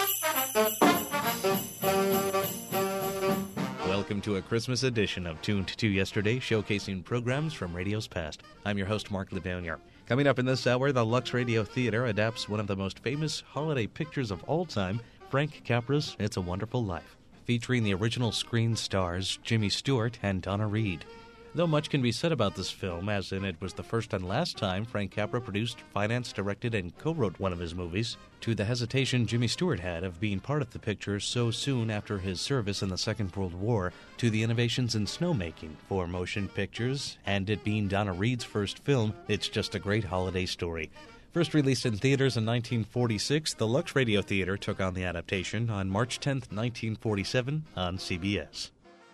Welcome to a Christmas edition of Tuned to Yesterday, showcasing programs from radio's past. I'm your host, Mark Levanier. Coming up in this hour, the Lux Radio Theater adapts one of the most famous holiday pictures of all time, Frank Capra's It's a Wonderful Life, featuring the original screen stars Jimmy Stewart and Donna Reed. Though much can be said about this film, as in it was the first and last time Frank Capra produced, financed, directed, and co-wrote one of his movies, to the hesitation Jimmy Stewart had of being part of the picture so soon after his service in the Second World War, to the innovations in snowmaking for motion pictures, and it being Donna Reed's first film, it's just a great holiday story. First released in theaters in 1946, the Lux Radio Theater took on the adaptation on March 10, 1947, on CBS.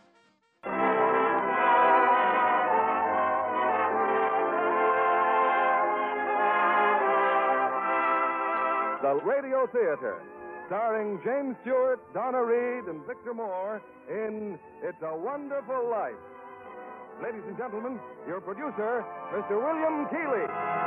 The Radio Theater, starring James Stewart, Donna Reed, and Victor Moore in It's a Wonderful Life. Ladies and gentlemen, your producer, Mr. William Keighley.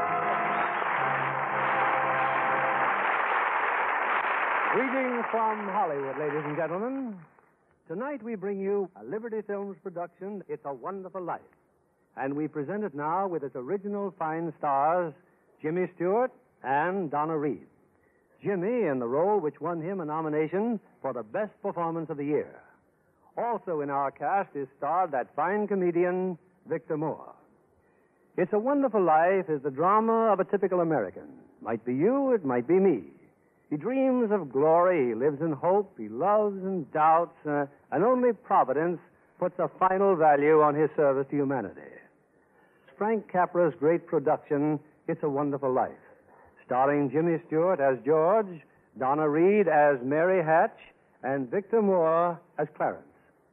Greetings from Hollywood, ladies and gentlemen. Tonight we bring you a Liberty Films production, It's a Wonderful Life. And we present it now with its original fine stars, Jimmy Stewart and Donna Reed. Jimmy in the role which won him a nomination for the best performance of the year. Also in our cast is starred that fine comedian, Victor Moore. It's a Wonderful Life is the drama of a typical American. Might be you, it might be me. He dreams of glory, he lives in hope, he loves and doubts, and only Providence puts a final value on his service to humanity. Frank Capra's great production, It's a Wonderful Life, starring Jimmy Stewart as George, Donna Reed as Mary Hatch, and Victor Moore as Clarence.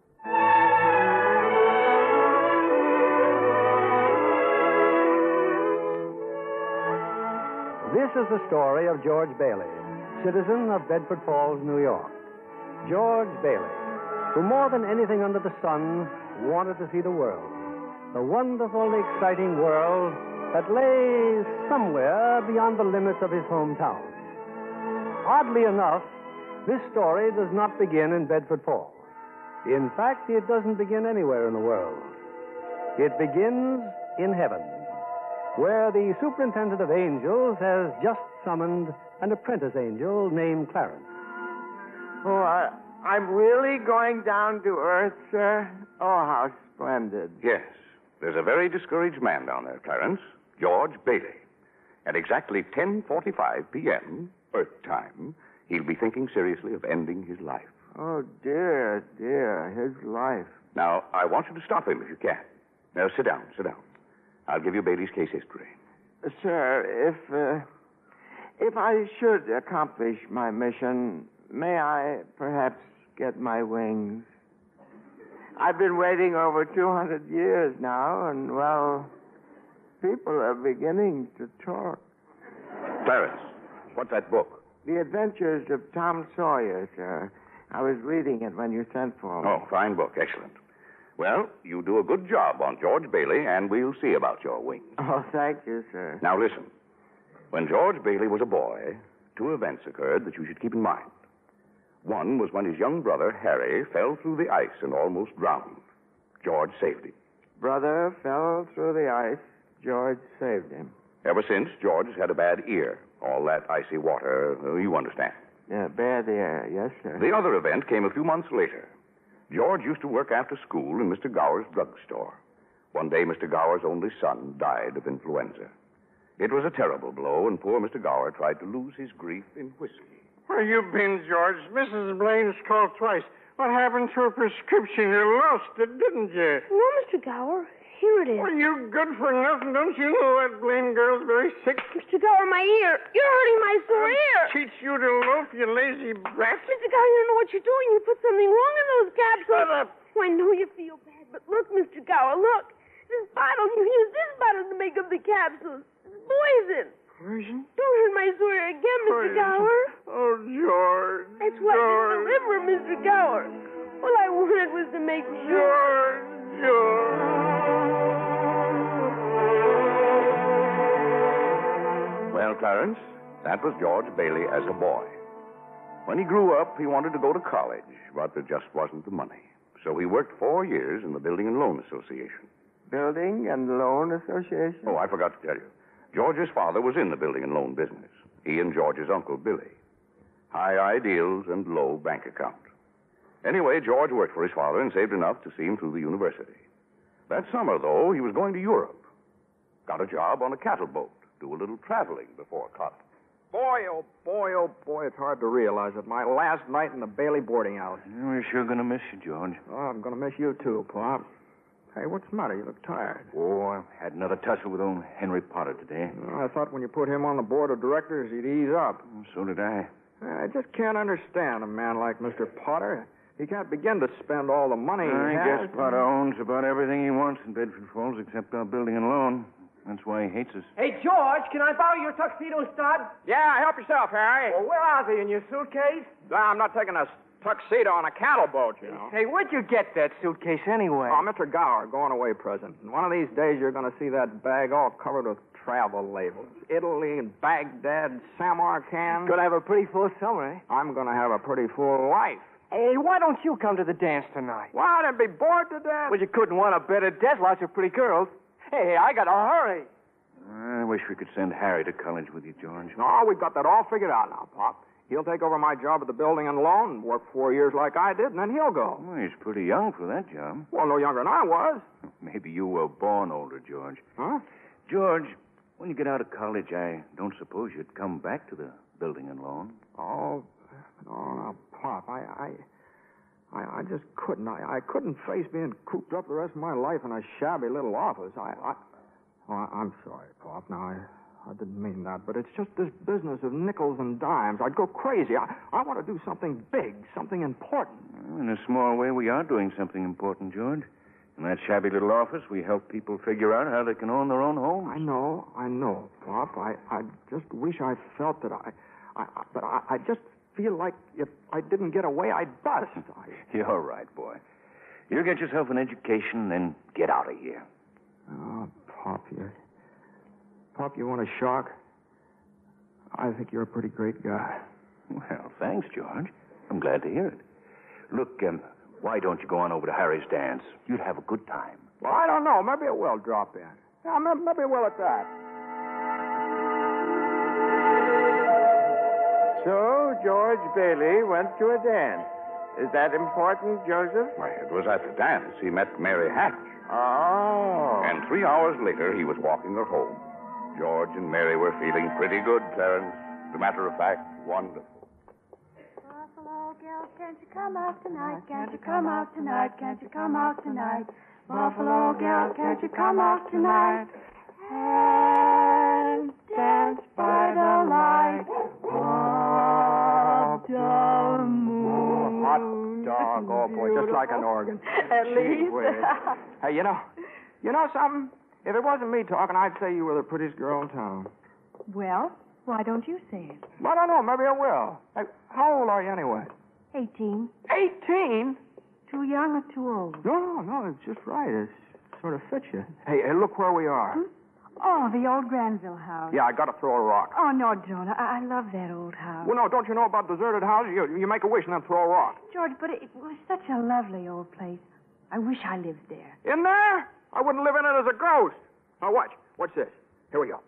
This is the story of George Bailey, citizen of Bedford Falls, New York. George Bailey, who more than anything under the sun wanted to see the world, the wonderful, exciting world that lay somewhere beyond the limits of his hometown. Oddly enough, this story does not begin in Bedford Falls. In fact, it doesn't begin anywhere in the world. It begins in heaven, where the superintendent of angels has just summoned an apprentice angel named Clarence. Oh, I'm really going down to Earth, sir? Oh, how splendid. Yes. There's a very discouraged man down there, Clarence. George Bailey. At exactly 10:45 p.m., Earth time, he'll be thinking seriously of ending his life. Oh, dear, his life. Now, I want you to stop him if you can. Now, sit down. I'll give you Bailey's case history. Sir, if I should accomplish my mission, may I perhaps get my wings? I've been waiting over 200 years now, and, well, people are beginning to talk. Clarence, what's that book? The Adventures of Tom Sawyer, sir. I was reading it when you sent for me. Oh, fine book. Excellent. Well, you do a good job on George Bailey, and we'll see about your wings. Oh, thank you, sir. Now, listen. When George Bailey was a boy, two events occurred that you should keep in mind. One was when his young brother, Harry, fell through the ice and almost drowned. George saved him. Brother fell through the ice. George saved him. Ever since, George has had a bad ear. All that icy water, you understand. Yeah, bad ear, yes, sir. The other event came a few months later. George used to work after school in Mr. Gower's drugstore. One day, Mr. Gower's only son died of influenza. It was a terrible blow, and poor Mr. Gower tried to lose his grief in whiskey. Where you been, George? Mrs. Blaine's called twice. What happened to her prescription? You lost it, didn't you? No, Mr. Gower. Here it is. Well, you good for nothing. Don't you know that Blaine girl's very sick? Mr. Gower, my ear. You're hurting my sore ear. Teach you to loaf, you lazy brat. Mr. Gower, you don't know what you're doing. You put something wrong in those capsules. Shut up. Oh, I know you feel bad, but look, Mr. Gower, look. This bottle, you use this bottle to make up the capsules. It's poison. Poison? Don't hurt my sore ear again, Mr. Gower. Oh, George. That's why it's the liver, Mr. Gower. All I wanted was to make sure. George. Well, Clarence, that was George Bailey as a boy. When he grew up, he wanted to go to college, but there just wasn't the money. So he worked 4 years in the Building and Loan Association. Building and Loan Association? Oh, I forgot to tell you. George's father was in the building and loan business. He and George's uncle, Billy. High ideals and low bank account. Anyway, George worked for his father and saved enough to see him through the university. That summer, though, he was going to Europe. Got a job on a cattle boat. Do a little traveling before college. Boy, oh boy, it's hard to realize it. My last night in the Bailey boarding house. We're sure going to miss you, George. Oh, I'm going to miss you, too, Pop. Hey, what's the matter? You look tired. Oh, I had another tussle with old Henry Potter today. Oh, I thought when you put him on the board of directors, he'd ease up. So did I. I just can't understand a man like Mr. Potter. He can't begin to spend all the money he I has. guess Potter owns about everything he wants in Bedford Falls except our building and loan. That's why he hates us. Hey, George, can I borrow your tuxedo stud? Yeah, help yourself, Harry. Well, where are they? In your suitcase? No, I'm not taking a tuxedo on a cattle boat, you know. Hey, where'd you get that suitcase anyway? Oh, Mr. Gower, going away present. And one of these days you're going to see that bag all covered with travel labels. Italy and Baghdad, Samarkand. Gonna have a pretty full summer, eh? I'm going to have a pretty full life. Hey, why don't you come to the dance tonight? What, I'd be bored to death? Well, you couldn't want a better death. Lots of pretty girls. Hey, I got to hurry. I wish we could send Harry to college with you, George. No, we've got that all figured out now, Pop. He'll take over my job at the building and loan and work 4 years like I did, and then he'll go. Well, he's pretty young for that job. Well, no younger than I was. Maybe you were born older, George. Huh? George, when you get out of college, I don't suppose you'd come back to the building and loan. Oh, no, Pop, I just couldn't. I couldn't face being cooped up the rest of my life in a shabby little office. I'm sorry, Pop. Now, I didn't mean that, but it's just this business of nickels and dimes. I'd go crazy. I want to do something big, something important. Well, in a small way, we are doing something important, George. In that shabby little office, we help people figure out how they can own their own homes. I know, Pop. I just wish I felt that but I just feel like if I didn't get away, I'd bust. You're right, boy. You get yourself an education, then get out of here. Oh, Pop, you want a shock? I think you're a pretty great guy. Well, thanks, George. I'm glad to hear it. Look, why don't you go on over to Harry's dance? You'd have a good time. Well, I don't know. Maybe it will drop in. Yeah, maybe it will at that. So, George Bailey went to a dance. Is that important, Joseph? Why, it was at the dance he met Mary Hatch. Oh. And 3 hours later, he was walking her home. George and Mary were feeling pretty good, Clarence. As a matter of fact, wonderful. Buffalo gal, can't you come out tonight? Can't you come out tonight? Can't you come out tonight? Buffalo gal, can't you come out tonight? And dance by the light of the moon. Hot dog, oh boy, just like an organ. At least. Hey, you know something? If it wasn't me talking, I'd say you were the prettiest girl in town. Well, why don't you say it? I don't know. Maybe I will. Hey, how old are you anyway? 18. 18? Too young or too old? No, it's just right. It sort of fits you. Hey, look where we are. Oh, the old Granville house. Yeah, I got to throw a rock. Oh, no, Jonah. I love that old house. Well, no, don't you know about deserted houses? You make a wish and then throw a rock. George, but it was such a lovely old place. I wish I lived there. In there? I wouldn't live in it as a ghost. Now, watch. What's this? Here we go.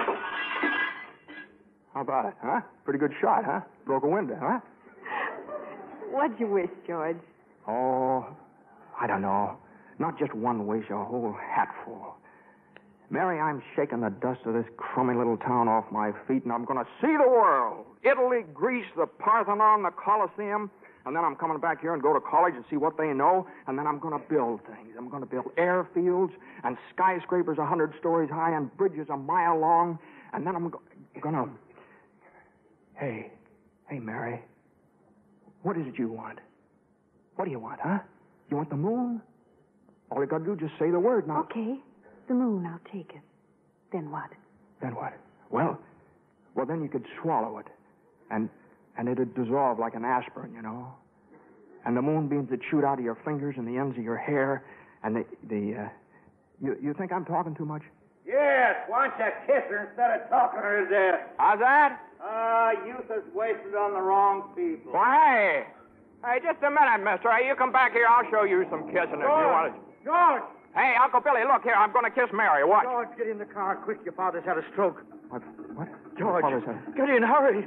How about it, huh? Pretty good shot, huh? Broke a window, huh? What'd you wish, George? Oh, I don't know. Not just one wish, a whole hatful. Mary, I'm shaking the dust of this crummy little town off my feet, and I'm going to see the world. Italy, Greece, the Parthenon, the Colosseum. And then I'm coming back here and go to college and see what they know. And then I'm going to build things. I'm going to build airfields and skyscrapers 100 stories high and bridges a mile long. And then I'm going to... Hey, Mary. What is it you want? What do you want, huh? You want the moon? All you got to do is just say the word now. Okay. The moon, I'll take it. Then what? Then what? Well, then you could swallow it. And it'd dissolve like an aspirin, you know. And the moonbeams would shoot out of your fingers and the ends of your hair. And you think I'm talking too much? Yes, why don't you kiss her instead of talking her to death? How's that? Youth is wasted on the wrong people. Why, hey, just a minute, mister. Hey, you come back here. I'll show you some kissing if you want to. George! Hey, Uncle Billy, look here. I'm going to kiss Mary. Watch. George, get in the car quick. Your father's had a stroke. What? George, Father's had... get in, hurry.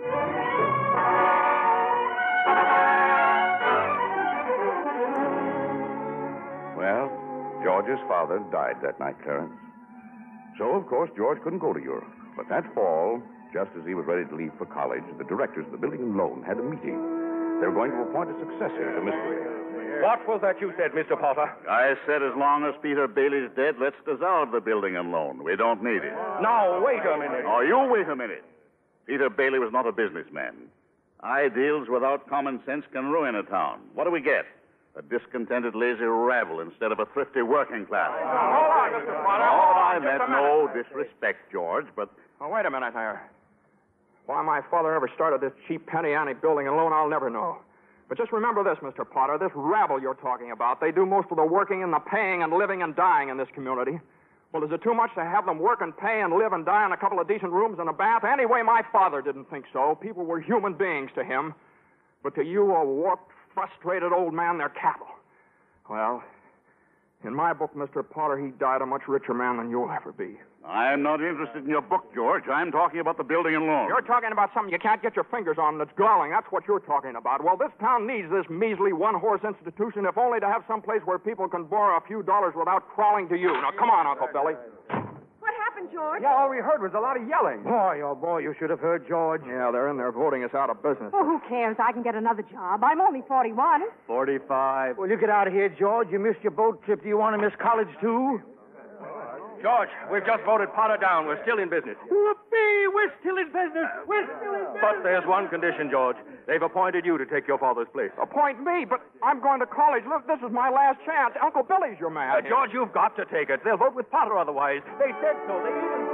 Well, George's father died that night, Clarence. So, of course, George couldn't go to Europe. But that fall, just as he was ready to leave for college, the directors of the building and loan had a meeting. They were going to appoint a successor to Mr. What was that you said, Mr. Potter? I said as long as Peter Bailey's dead, let's dissolve the building and loan. We don't need it. Now, wait a minute. Oh, you wait a minute. Peter Bailey was not a businessman. Ideals without common sense can ruin a town. What do we get? A discontented, lazy rabble instead of a thrifty working class. Hold on, Mr. Potter. Oh, I meant no disrespect, George, but... Oh, wait a minute there. Why my father ever started this cheap penny-ante building and loan, I'll never know. But just remember this, Mr. Potter, this rabble you're talking about, they do most of the working and the paying and living and dying in this community. Well, is it too much to have them work and pay and live and die in a couple of decent rooms and a bath? Anyway, my father didn't think so. People were human beings to him. But to you, a warped, frustrated old man, they're cattle. Well, in my book, Mr. Potter, he died a much richer man than you'll ever be. I'm not interested in your book, George. I'm talking about the building and loan. You're talking about something you can't get your fingers on that's galling. That's what you're talking about. Well, this town needs this measly one-horse institution, if only to have some place where people can borrow a few dollars without crawling to you. Now, come on, Uncle Billy. What happened, George? Yeah, all we heard was a lot of yelling. Boy, oh, boy, you should have heard George. Yeah, they're in there voting us out of business. Oh, who cares? I can get another job. I'm only 41. 45. Well, you get out of here, George. You missed your boat trip. Do you want to miss college, too? George, we've just voted Potter down. We're still in business. Whoopee! We're still in business. We're still in business. But there's one condition, George. They've appointed you to take your father's place. Appoint me, but I'm going to college. Look, this is my last chance. Uncle Billy's your man. George, you've got to take it. They'll vote with Potter otherwise. They said so. They even...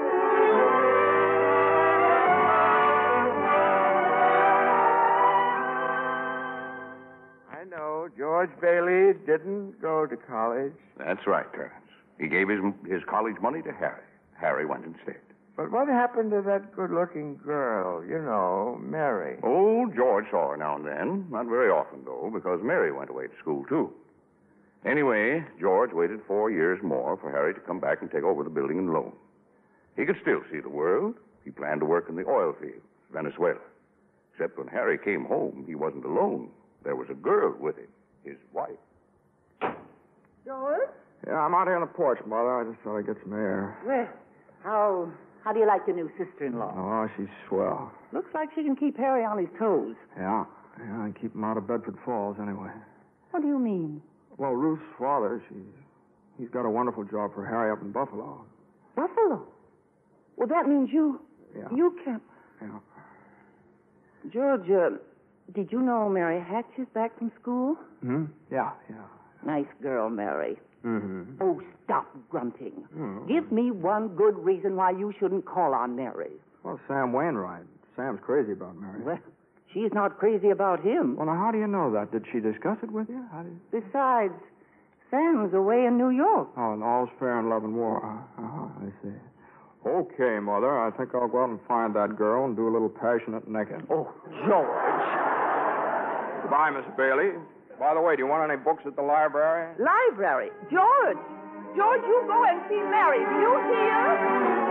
I know George Bailey didn't go to college. That's right, Clarence. He gave his college money to Harry. Harry went instead. But what happened to that good-looking girl? You know, Mary. Oh, George saw her now and then. Not very often, though, because Mary went away to school, too. Anyway, George waited 4 years more for Harry to come back and take over the building and loan. He could still see the world. He planned to work in the oil fields, Venezuela. Except when Harry came home, he wasn't alone. There was a girl with him, his wife. George? Yeah, I'm out here on the porch, Mother. I just thought I'd get some air. Well, how do you like your new sister-in-law? Oh, she's swell. Looks like she can keep Harry on his toes. Yeah, and keep him out of Bedford Falls anyway. What do you mean? Well, Ruth's father, he's got a wonderful job for Harry up in Buffalo. Buffalo? Well, that means you can't... Yeah. George, did you know Mary Hatch is back from school? Hmm? Yeah. Nice girl, Mary. Mm-hmm. Oh, stop grunting. Give me one good reason why you shouldn't call on Mary. Well, Sam Wainwright. Sam's crazy about Mary. Well, she's not crazy about him. Well, now, how do you know that? Did she discuss it with you? Besides, Sam's away in New York. Oh, and all's fair in love and war. I see. Okay, Mother, I think I'll go out and find that girl and do a little passionate necking. Oh, George. Goodbye, Miss Bailey. By the way, do you want any books at the library? Library? George! George, you go and see Mary. Do you hear?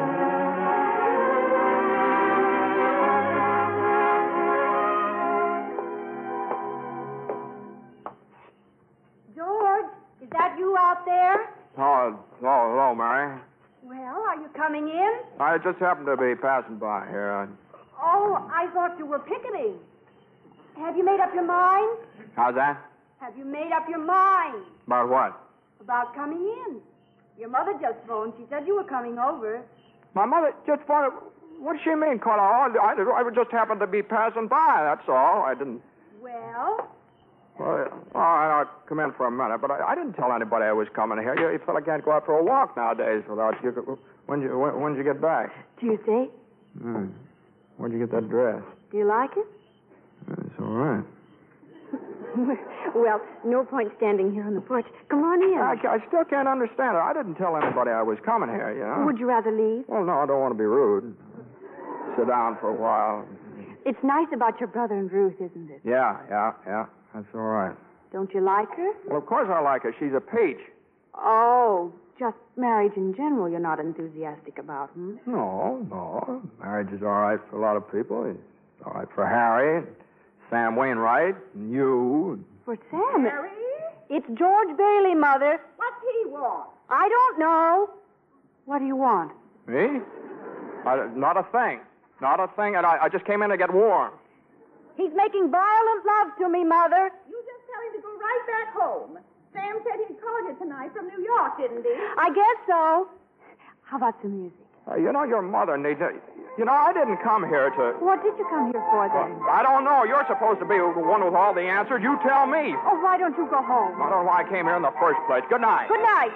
George, is that you out there? Oh, hello, Mary. Well, are you coming in? I just happened to be passing by here. Oh, I thought you were picketing. Have you made up your mind? How's that? Have you made up your mind About what? about coming in? Your mother just phoned. She said you were coming over. My mother just phoned. What does she mean, Carla? I just happened to be passing by, that's all. I didn't... Well? Well, I'll come in for a minute, but I didn't tell anybody I was coming here. You fella can't go out for a walk nowadays without you. When'd you get back? Tuesday. Where'd you get that dress? Do you like it? It's all right. Well, no point standing here on the porch. Come on in. I still can't understand it. I didn't tell anybody I was coming here, you know. Would you rather leave? Well, no, I don't want to be rude. Sit down for a while. It's nice about your brother and Ruth, isn't it? Yeah. That's all right. Don't you like her? Well, of course I like her. She's a peach. Oh, just marriage in general you're not enthusiastic about, hmm? No. Marriage is all right for a lot of people. It's all right for Harry, Sam Wainwright, and you. For Sam? Harry? It's George Bailey, Mother. What's he want? I don't know. What do you want? Me? Not a thing. Not a thing. And I just came in to get warm. He's making violent love to me, Mother. You just tell him to go right back home. Sam said he'd called you tonight from New York, didn't he? I guess so. How about some music? Your mother needs it. I didn't come here to... What did you come here for, then? I don't know. You're supposed to be the one with all the answers. You tell me. Oh, why don't you go home? I don't know why I came here in the first place. Good night. Good night.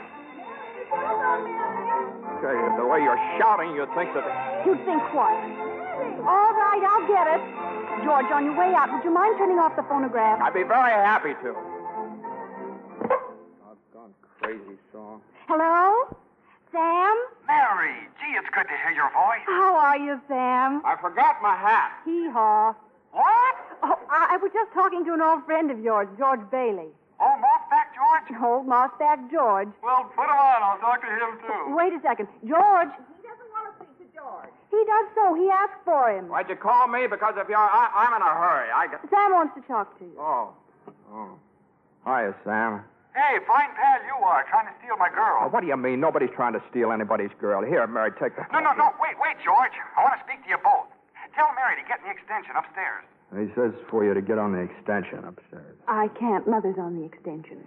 Okay, the way you're shouting, you'd think that... You'd think what? All right, I'll get it. George, on your way out, would you mind turning off the phonograph? I'd be very happy to. Doggone crazy song. Hello? Sam? Mary, gee, it's good to hear your voice. How are you, Sam? I forgot my hat. Hee-haw. What? Oh, I was just talking to an old friend of yours, George Bailey. Oh, Mossback George? Old Mossback George. Well, put him on. I'll talk to him, too. Wait a second. George. He doesn't want to speak to George. He does so. He asked for him. Why'd you call me? Because if I'm in a hurry. Sam wants to talk to you. Oh. Hiya, Sam. Hey, fine pal you are, trying to steal my girl. What do you mean? Nobody's trying to steal anybody's girl. Here, Mary, take the... No. Wait, George. I want to speak to you both. Tell Mary to get me extension upstairs. He says for you to get on the extension upstairs. I can't. Mother's on the extension.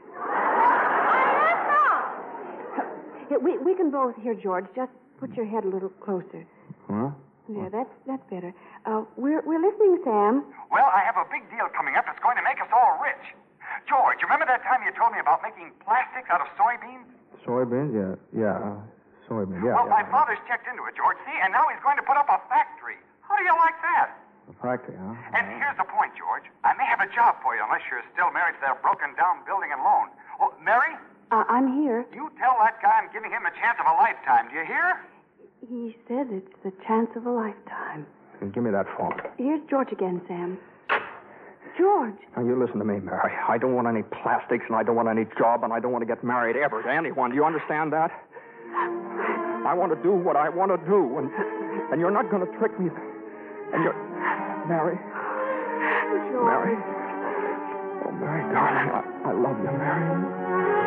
We can both hear, George. Just put your head a little closer. Huh? Yeah, that's better. We're listening, Sam. Well, I have a big deal coming up that's going to make us all rich. George, you remember that time you told me about making plastics out of soybeans? Soybeans? Yeah. Soybeans, yeah. Well, my father's checked into it, George, see, and now he's going to put up a factory. How do you like that? A factory, huh? And here's the point, George. I may have a job for you unless you're still married to that broken-down building and loan. Oh, Mary? I'm here. You tell that guy I'm giving him a chance of a lifetime. Do you hear? He said it's the chance of a lifetime. Give me that phone. Here's George again, Sam. George. Now, you listen to me, Mary. I don't want any plastics, and I don't want any job, and I don't want to get married ever to anyone. Do you understand that? I want to do what I want to do, and you're not going to trick me. And you're... Mary. George. Mary. Oh, Mary, darling, I love you, Mary.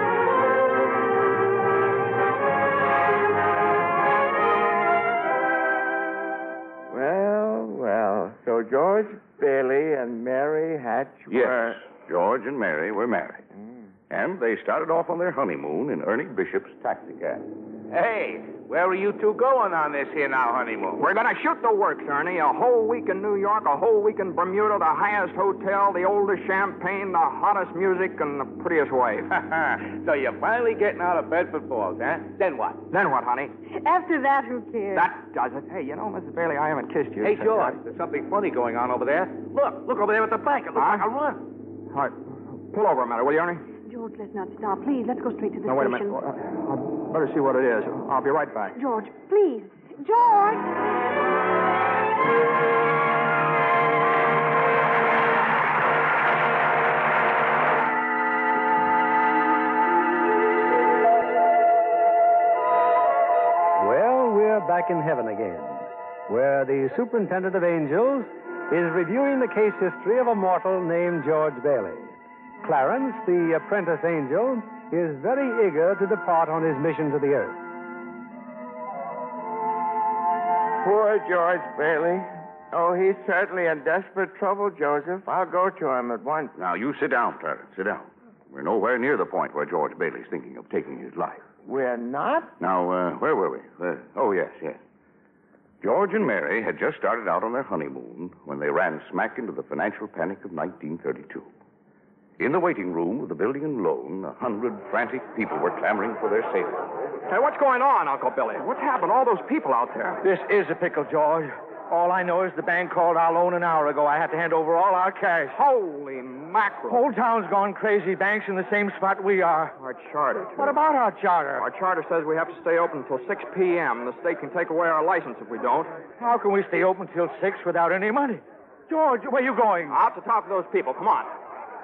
Well. So George Bailey and Mary Hatch were... Yes, George and Mary were married. And they started off on their honeymoon in Ernie Bishop's taxicab. Hey, where are you two going on this here now honeymoon? We're going to shoot the works, Ernie. A whole week in New York, a whole week in Bermuda, the highest hotel, the oldest champagne, the hottest music, and the prettiest wife. So you're finally getting out of Bedford Falls, huh? Then what? Then what, honey? After that, who cares? That does it. Hey, Mrs. Bailey, I haven't kissed you. Hey, George, there's something funny going on over there. Look over there at the bank. It looks like a run. All right, pull over a minute, will you, Ernie? George, let's not stop. Please, let's go straight to the No, wait a station. minute. I'll better see what it is. I'll be right back. George, please. George! Well, we're back in heaven again, where the superintendent of angels is reviewing the case history of a mortal named George Bailey. Clarence, the apprentice angel, is very eager to depart on his mission to the earth. Poor George Bailey. Oh, he's certainly in desperate trouble, Joseph. I'll go to him at once. Now, you sit down, Clarence. Sit down. We're nowhere near the point where George Bailey's thinking of taking his life. We're not? Now, where were we? Yes. George and Mary had just started out on their honeymoon when they ran smack into the financial panic of 1932. In the waiting room of the building and loan, 100 frantic people were clamoring for their safety. Hey, what's going on, Uncle Billy? What's happened? All those people out there. This is a pickle, George. All I know is the bank called our loan an hour ago. I had to hand over all our cash. Holy mackerel. Whole town's gone crazy. Bank's in the same spot we are. Our charter, too. What about our charter? Our charter says we have to stay open until 6 p.m. The state can take away our license if we don't. How can we stay open till 6 without any money? George, where are you going? Out to talk to those people. Come on.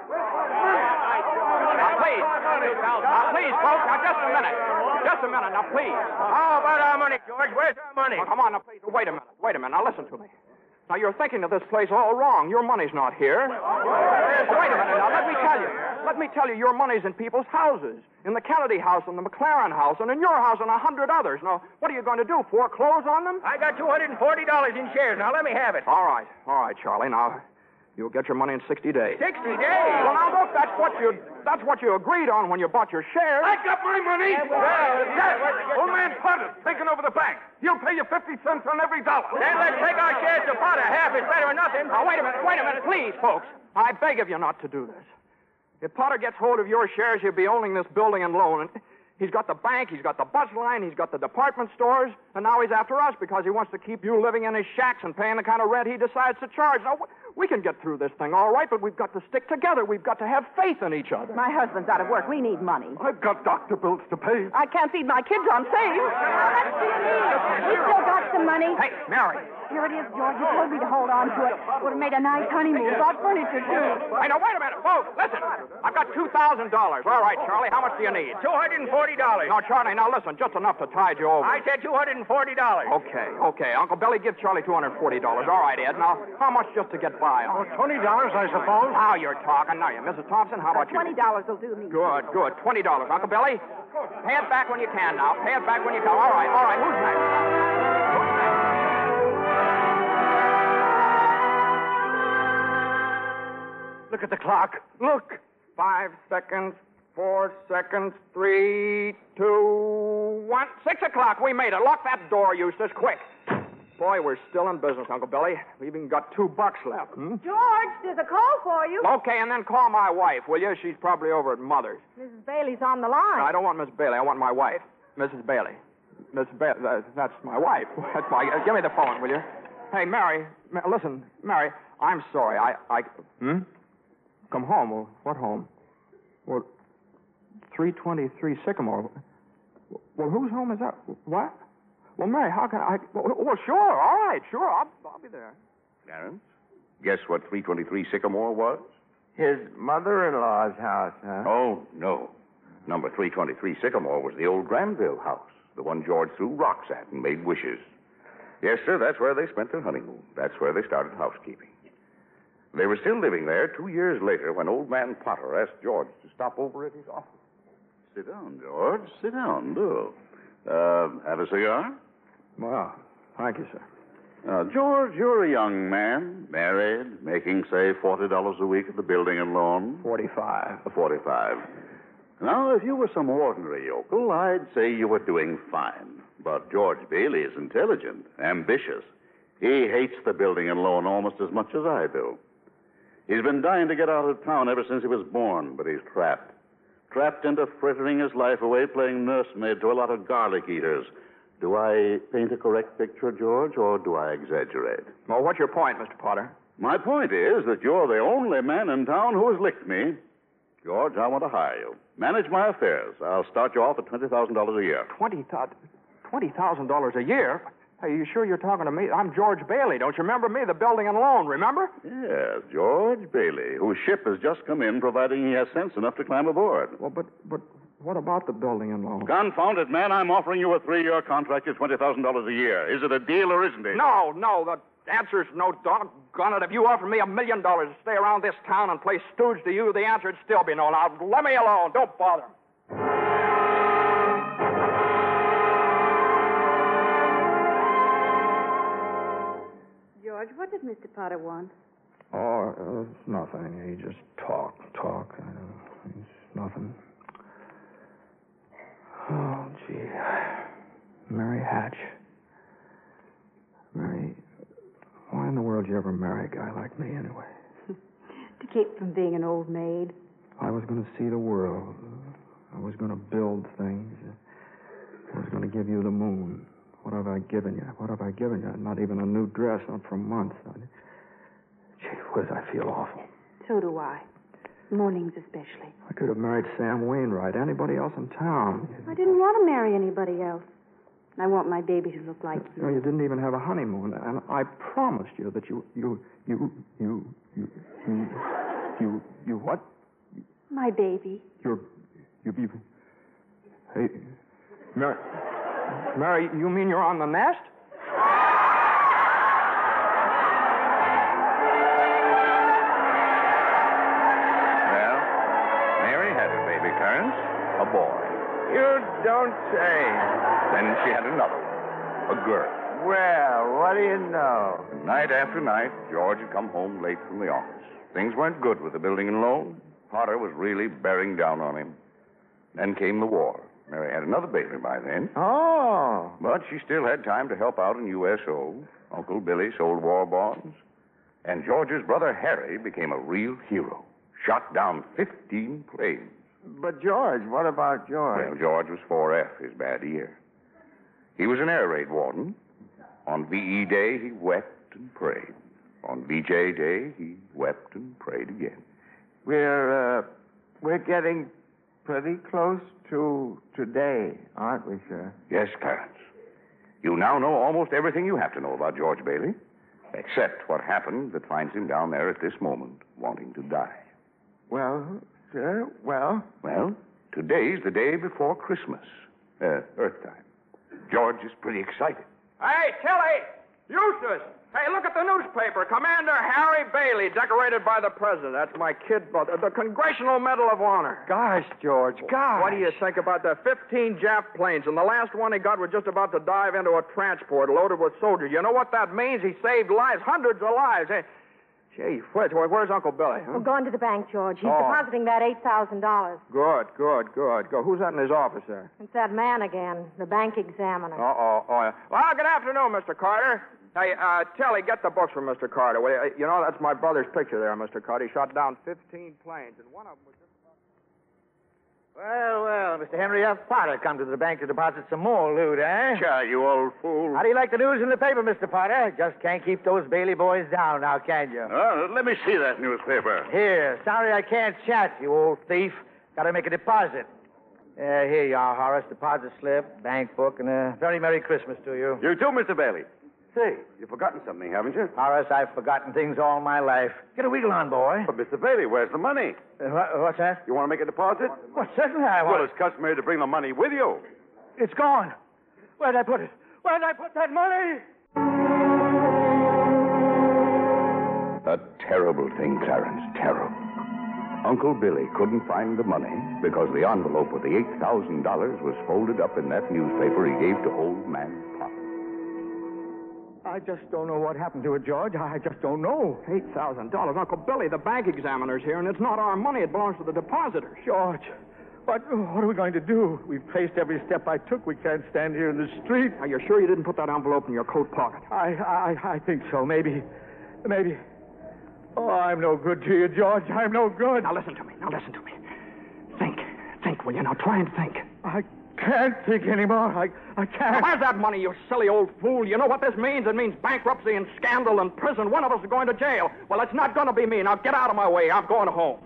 Now, please. Now, please, folks. Now, just a minute. Just a minute. Now, please. How about our money, George? Where's our money? Now, come on. Now, please. Wait a minute. Wait a minute. Now, listen to me. Now, you're thinking of this place all wrong. Your money's not here. Wait a minute. Now, let me tell you. Let me tell you, your money's in people's houses. In the Kennedy house, and the McLaren house, and in your house, and 100 others. Now, what are you going to do? Foreclose on them? I got $240 in shares. Now, let me have it. All right, Charlie. Now, you'll get your money in 60 days. 60 days? Well, now, look, that's what you agreed on when you bought your shares. I got my money. Old man Potter's taking over the bank. He'll pay you 50 cents on every dollar. Then let's take our shares to Potter. Half is better than nothing. Now, wait a minute, please, folks. I beg of you not to do this. If Potter gets hold of your shares, he'll be owning this building and loan. He's got the bank, he's got the bus line, he's got the department stores, and now he's after us because he wants to keep you living in his shacks and paying the kind of rent he decides to charge. Now, we can get through this thing all right, but we've got to stick together. We've got to have faith in each other. My husband's out of work. We need money. I've got doctor bills to pay. I can't feed my kids on saved. We still got some money. Hey, Mary. Here it is, George. You told me to hold on to it. Would have made a nice honeymoon. Bought furniture, too. Hey, now, wait a minute. Folks, listen. I've got $2,000. All right, Charlie, how much do you need? $240. No, Charlie, now listen. Just enough to tide you over. I said $240. Okay. Uncle Billy, give Charlie $240. All right, Ed. Now, how much just to get by on? $20, I suppose. Now you're talking. Now, Mrs. Thompson, how about you? $20 will do me. Good. $20. Uncle Billy, pay it back when you can now. Pay it back when you can. All right. Who's next? Look at the clock. Look. 5 seconds, 4 seconds, 3, 2, 1. 6 o'clock. We made it. Lock that door, Eustace, quick. Boy, we're still in business, Uncle Billy. We've even got $2 left. George, there's a call for you. Okay, and then call my wife, will you? She's probably over at Mother's. Mrs. Bailey's on the line. No, I don't want Miss Bailey. I want my wife, Mrs. Bailey. Miss Bailey, that's my wife. That's my. Give me the phone, will you? Hey, Mary. Listen, Mary. I'm sorry. I. Come home. Well, what home? Well, 323 Sycamore. Well, whose home is that? What? Well, Mary, how can I? Well, sure. All right, sure. I'll be there. Clarence, guess what 323 Sycamore was? His mother-in-law's house, huh? Oh, no. Number 323 Sycamore was the old Granville house, the one George threw rocks at and made wishes. Yes, sir, that's where they spent their honeymoon. That's where they started housekeeping. They were still living there 2 years later when old man Potter asked George to stop over at his office. Sit down, George. Sit down, do. Have a cigar? Well, thank you, sir. George, you're a young man, married, making, say, $40 a week at the building and loan. 45. 45. Now, if you were some ordinary yokel, I'd say you were doing fine. But George Bailey is intelligent, ambitious. He hates the building and loan almost as much as I do. He's been dying to get out of town ever since he was born, but he's trapped. Trapped into frittering his life away playing nursemaid to a lot of garlic eaters. Do I paint a correct picture, George, or do I exaggerate? Well, what's your point, Mr. Potter? My point is that you're the only man in town who has licked me. George, I want to hire you. Manage my affairs. I'll start you off at $20,000 a year. $20,000 a year? Are you sure you're talking to me? I'm George Bailey. Don't you remember me? The building and loan, remember? Yes, George Bailey, whose ship has just come in, providing he has sense enough to climb aboard. Well, but what about the building and loan? Confound it, man. I'm offering you a 3-year contract at $20,000 a year. Is it a deal or isn't it? No. The answer is no, doggone it. If you offered me $1 million to stay around this town and play stooge to you, the answer would still be no. Now, let me alone. Don't bother. George, what did Mr. Potter want? Oh, it's nothing. He just talk. It's nothing. Oh, gee. Mary Hatch. Mary, why in the world did you ever marry a guy like me anyway? To keep from being an old maid. I was going to see the world. I was going to build things. I was going to give you the moon. What have I given you? What have I given you? Not even a new dress, not for months. Gee whiz, I feel awful. So do I. Mornings especially. I could have married Sam Wainwright, anybody else in town. I didn't want to marry anybody else. I want my baby to look like You know, you didn't even have a honeymoon, and I promised you that you what? my baby. You Hey, Mary, you mean you're on the nest? Well, Mary had her baby, Clarence. A boy. You don't say. Then she had another one. A girl. Well, what do you know? Night after night, George had come home late from the office. Things weren't good with the building and loan. Potter was really bearing down on him. Then came the war. Mary had another baby by then. Oh. But she still had time to help out in USO. Uncle Billy sold war bonds. And George's brother Harry became a real hero. Shot down 15 planes. But George, what about George? Well, George was 4F, his bad ear. He was an air raid warden. On VE Day, he wept and prayed. On VJ Day, he wept and prayed again. We're getting pretty close to today, aren't we, sir? Yes, Clarence. You now know almost everything you have to know about George Bailey, except what happened that finds him down there at this moment, wanting to die. Well, sir, well? Well, today's the day before Christmas, Earth time. George is pretty excited. Hey, Tilly! Eustace! Hey, look at the newspaper. Commander Harry Bailey, decorated by the president. That's my kid brother. The Congressional Medal of Honor. Gosh, George, gosh. What do you think about the 15 Jap planes? And the last one he got was just about to dive into a transport loaded with soldiers. You know what that means? He saved lives, hundreds of lives. Hey, gee, where's Uncle Billy? Huh? We're going to the bank, George. He's Oh. depositing that $8,000. Good. Go. Who's that in his office there? It's that man again, the bank examiner. Oh, yeah. Well, good afternoon, Mr. Carter. Hey, Tilly, get the books from Mr. Carter. Will you? You know, that's my brother's picture there, Mr. Carter. He shot down 15 planes, and one of them was just about... Well, Mr. Henry F. Potter come to the bank to deposit some more loot, eh? Sure, you old fool. How do you like the news in the paper, Mr. Potter? Just can't keep those Bailey boys down now, can you? Let me see that newspaper. Here, sorry I can't chat, you old thief. Got to make a deposit. Here you are, Horace. Deposit slip, bank book, and a very Merry Christmas to you. You too, Mr. Bailey. Say, you've forgotten something, haven't you? Horace, I've forgotten things all my life. Get a wiggle on, boy. But, Mr. Bailey, where's the money? What's that? You want to make a deposit? Well, certainly I want. Well, it's customary to bring the money with you. It's gone. Where'd I put it? Where'd I put that money? A terrible thing, Clarence, terrible. Uncle Billy couldn't find the money because the envelope with the $8,000 was folded up in that newspaper he gave to old man Potter. I just don't know what happened to it, George. I just don't know. $8,000. Uncle Billy, the bank examiner's here, and it's not our money. It belongs to the depositors. George, what are we going to do? We've traced every step I took. We can't stand here in the street. Are you sure you didn't put that envelope in your coat pocket? I think so. Maybe. Oh, I'm no good to you, George. I'm no good. Now listen to me. Think, will you? Now try and think. I can't think anymore. I can't. Now, where's that money, you silly old fool? You know what this means? It means bankruptcy and scandal and prison. One of us is going to jail. Well, it's not going to be me. Now get out of my way. I'm going home.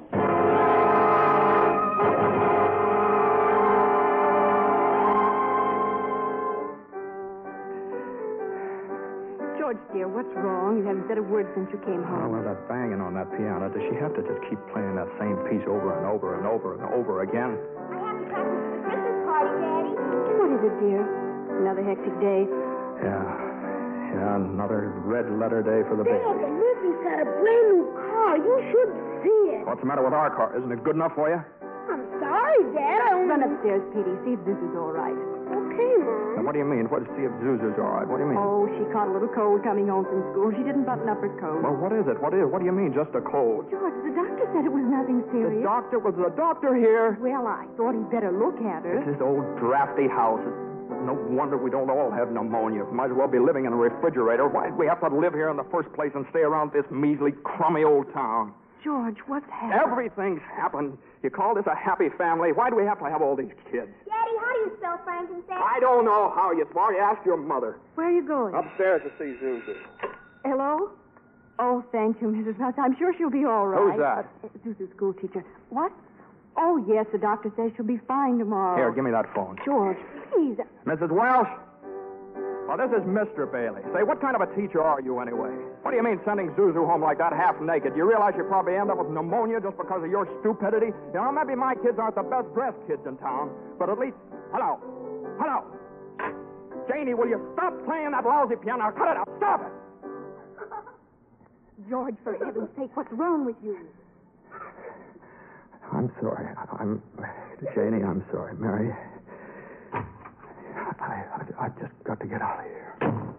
George, dear, what's wrong? You haven't said a word since you came Oh, home. well, that banging on that piano. Does she have to just keep playing that same piece over and over and over and over again? I haven't come to the Christmas party, Daddy. What is it, dear? Another hectic day. Yeah, another red-letter day for the Dad, baby. the Murphy's got a brand new car. You should see it. What's the matter with our car? Isn't it good enough for you? I'm sorry, Dad. I only... Run upstairs, Petey. See if this is all right. Okay, Mom. Now, what do you mean? What, see if Zuzu's all right? What do you mean? Oh, she caught a little cold coming home from school. She didn't button up her coat. Well, what is it? What do you mean, just a cold? George, the doctor said it was nothing serious. Was the doctor here? Well, I thought he'd better look at her. This is old drafty house. No wonder we don't all have pneumonia. Might as well be living in a refrigerator. Why'd we have to live here in the first place and stay around this measly, crummy old town? George, what's happened? Everything's happened. You call this a happy family? Why do we have to have all these kids? Daddy, how do do you spell frankincense? I don't know how, you smart. You ask your mother. Where are you going? Upstairs to see Zuzu. Hello? Oh, thank you, Mrs. Huss. I'm sure she'll be all right. Who's that? Zuzu's school teacher. What? Oh, yes, the doctor says she'll be fine tomorrow. Here, give me that phone. George, please. Mrs. Welsh? Oh, this is Mr. Bailey. Say, what kind of a teacher are you anyway? What do you mean sending Zuzu home like that half naked? You realize you probably end up with pneumonia just because of your stupidity? You know, maybe my kids aren't the best dressed kids in town, but at least... Hello. Hello. Janie, will you stop playing that lousy piano? Cut it out. Stop it. George, for heaven's sake, what's wrong with you? I'm sorry. Janie, I'm sorry. Mary, I've just got to get out of here.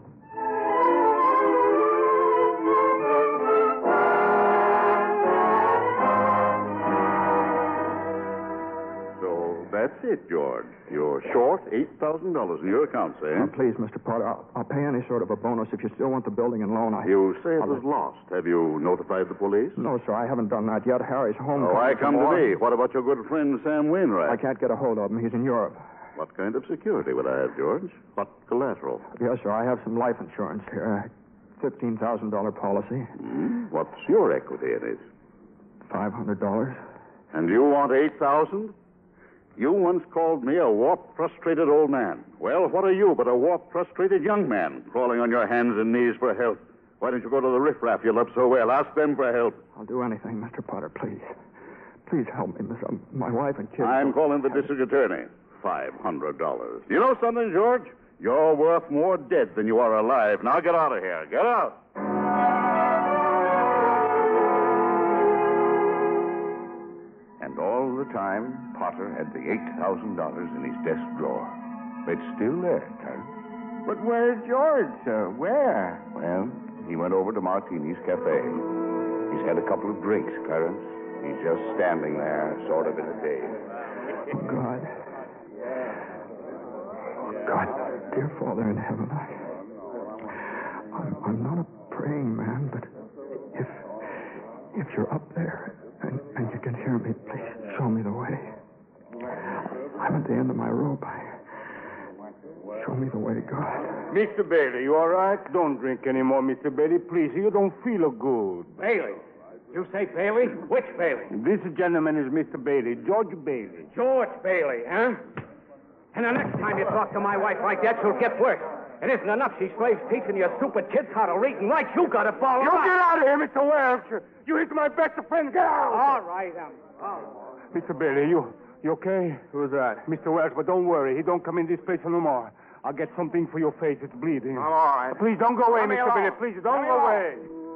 So that's it, George. You're short $8,000 in your accounts, eh? Oh, please, Mr. Potter, I'll pay any sort of a bonus if you still want the building and loan. You say it was lost. Have you notified the police? No, sir, I haven't done that yet. Harry's home. Oh, I come to me. What about your good friend, Sam Wainwright? I can't get a hold of him. He's in Europe. What kind of security would I have, George? What collateral? Yes, sir, I have some life insurance here. $15,000 policy. What's your equity in it? $500. And you want $8,000? You once called me a warped, frustrated old man. Well, what are you but a warped, frustrated young man crawling on your hands and knees for help? Why don't you go to the riffraff you love so well? Ask them for help. I'll do anything, Mr. Potter, please. Please help me, Miss. My wife and kids. I'm calling the district attorney. $500. You know something, George? You're worth more dead than you are alive. Now get out of here. Get out. And all the time, Potter had the $8,000 in his desk drawer. It's still there, Clarence. But where's George, sir? Where? Well, he went over to Martini's Cafe. He's had a couple of drinks, Clarence. He's just standing there, sort of in a daze. Oh, God. God, dear Father in heaven, I'm not a praying man, but if you're up there and you can hear me, please show me the way. I'm at the end of my rope. Show me the way, God. Mr. Bailey, you all right? Don't drink anymore, Mr. Bailey. Please, you don't feel good. Bailey? You say Bailey? Which Bailey? This gentleman is Mr. Bailey, George Bailey. George Bailey, huh? And the next time you talk to my wife like that, she'll get worse. It isn't enough she slaves teaching your stupid kids how to read and write. You gotta follow up. You get out of here, Mr. Welch. You hit my best friend. Get out. All right, Mr. Bailey, you okay? Who's that? Mr. Welch, but don't worry. He don't come in this place no more. I'll get something for your face. It's bleeding. I'm all right. Please don't go away, Mr. Bailey. Please don't go away.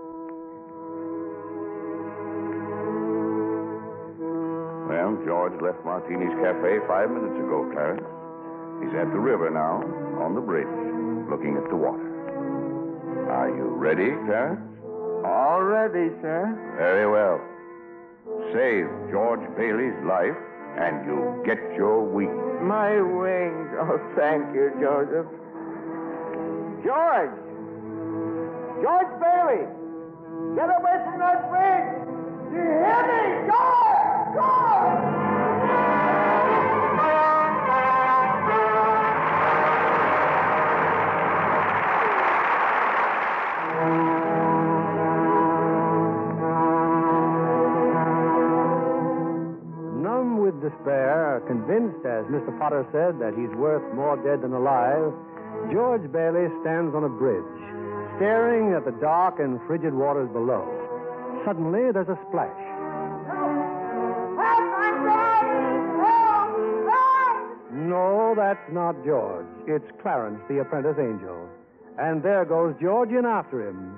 Well, George left Martini's Cafe 5 minutes ago, Clarence. He's at the river now, on the bridge, looking at the water. Are you ready, Clarence? All ready, sir. Very well. Save George Bailey's life, and you get your wings. My wings. Oh, thank you, Joseph. George! George Bailey! Get away from that bridge! Do you hear me? George! George! Numb with despair, convinced, as Mr. Potter said, that he's worth more dead than alive, George Bailey stands on a bridge, staring at the dark and frigid waters below. Suddenly, there's a splash. No, that's not George. It's Clarence, the apprentice angel. And there goes George in after him.